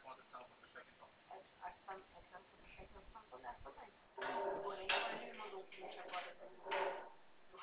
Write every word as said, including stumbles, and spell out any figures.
A, a, a, a conta do cheque eu faço dessa também. Porém, ele me mandou o print agora do